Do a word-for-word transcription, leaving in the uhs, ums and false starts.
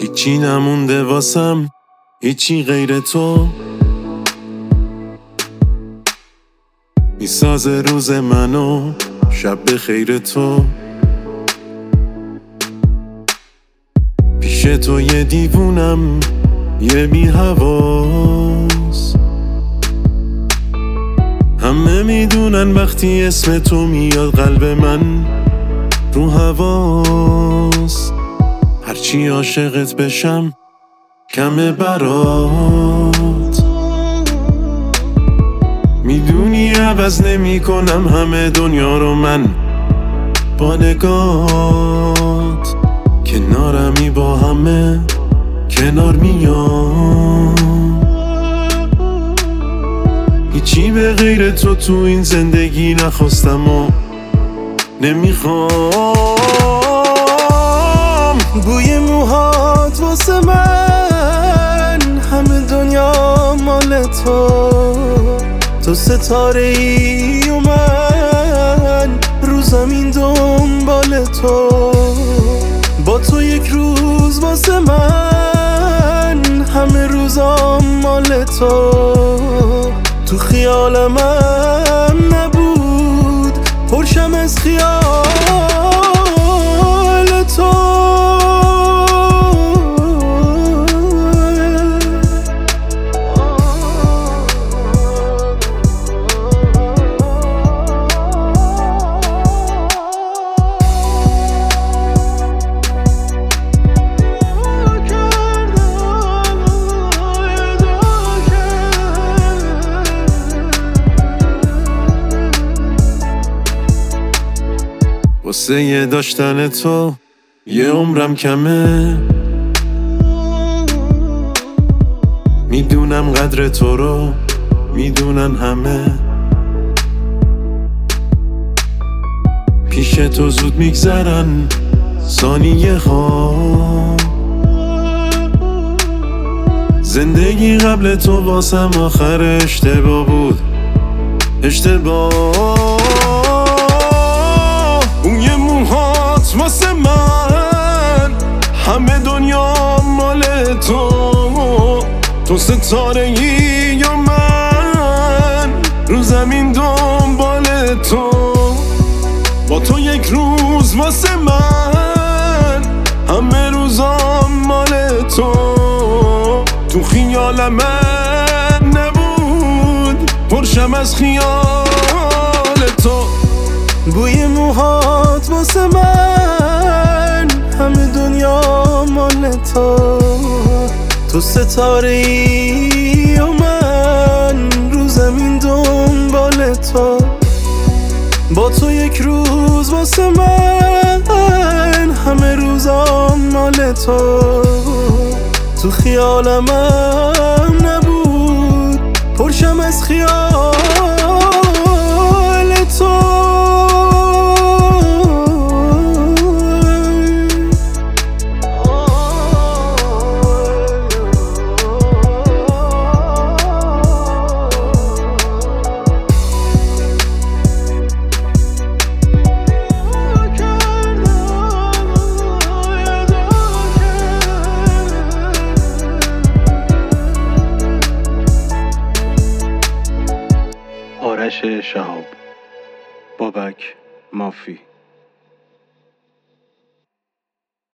هیچی نمونده واسم، هیچی غیر تو میسازه روز منو، شب به خیر تو. پیش تو یه دیوونم، یه بی حواس. همه میدونن وقتی اسم تو میاد قلب من رو هواست. هرچی عاشقت بشم کمه برات. میدونی عوض نمی کنم همه دنیا رو من با نگات. کنارمی با همه کنار میام. هیچی به غیر تو تو این زندگی نخواستم و نمیخوام. بوی موهات واسه من، همه دنیا مال تو. تو ستاره ای و من رو زمین دنبال تو. با تو یک روز واسه من، همه روزام مال تو. تو خیالم هم نبود، پرشم از خیال تو. واسه یه داشتن تو یه عمرم کمه. میدونم قدر تو رو میدونن همه. پیش تو زود میگذرن ثانیه ها. زندگی قبل تو واسم آخر اشتباه بود، اشتباه. اون یه موهات واسه من، همه دنیا مال تو. تو ستاره ای یا من رو زمین دنبال تو. با تو یک روز واسه من، همه روزام مال تو. تو خیالم من نبود، پرشم از خیال تو. بوی موهات واسه من، همه دنیا مال تو. تو ستاره ای و من رو زمین دنبال تو. با تو یک روز واسه من، همه روزام مال تو. تو خیالم هم نبود، پرشم از خیال تو. آرش شهاب، بابک مافی.